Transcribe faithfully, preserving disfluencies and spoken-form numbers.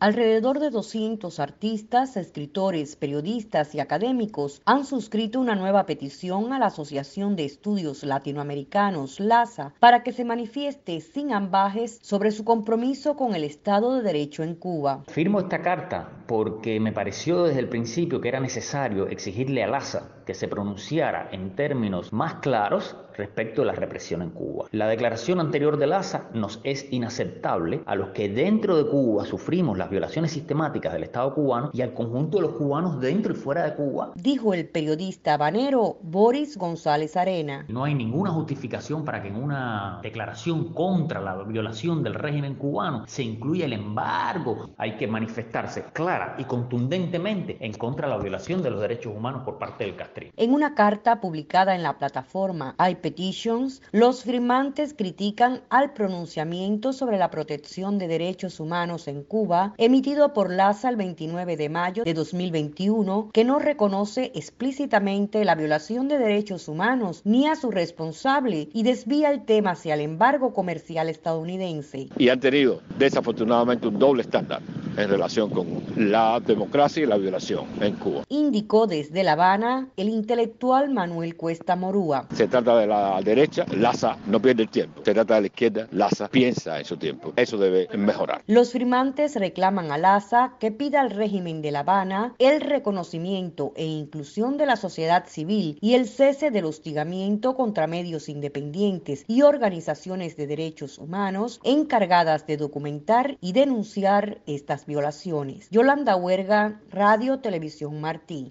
Alrededor de doscientos artistas, escritores, periodistas y académicos han suscrito una nueva petición a la Asociación de Estudios Latinoamericanos, LASA, para que se manifieste sin ambajes sobre su compromiso con el Estado de Derecho en Cuba. Firmo esta carta porque me pareció desde el principio que era necesario exigirle a LASA que se pronunciara en términos más claros respecto a la represión en Cuba. La declaración anterior de LASA nos es inaceptable a los que dentro de Cuba sufrimos las violaciones sistemáticas del Estado cubano y al conjunto de los cubanos dentro y fuera de Cuba. Dijo el periodista habanero Boris González Arena. No hay ninguna justificación para que en una declaración contra la violación del régimen cubano se incluya el embargo. Hay que manifestarse clara y contundentemente en contra de la violación de los derechos humanos por parte del castrismo. En una carta publicada en la plataforma iPetitions, los firmantes critican al pronunciamiento sobre la protección de derechos humanos en Cuba, emitido por LASA el veintinueve de mayo de dos mil veintiuno, que no reconoce explícitamente la violación de derechos humanos ni a su responsable y desvía el tema hacia el embargo comercial estadounidense. Y han tenido desafortunadamente un doble estándar en relación con la democracia y la violación en Cuba. Indicó desde La Habana el intelectual Manuel Cuesta Morúa. Se trata de la derecha, LASA no pierde el tiempo. Se trata de la izquierda, LASA piensa en su tiempo. Eso debe mejorar. Los firmantes reclaman a LASA que pida al régimen de La Habana el reconocimiento e inclusión de la sociedad civil y el cese del hostigamiento contra medios independientes y organizaciones de derechos humanos encargadas de documentar y denunciar estas violaciones. Yolanda Huerga, Radio Televisión Martí.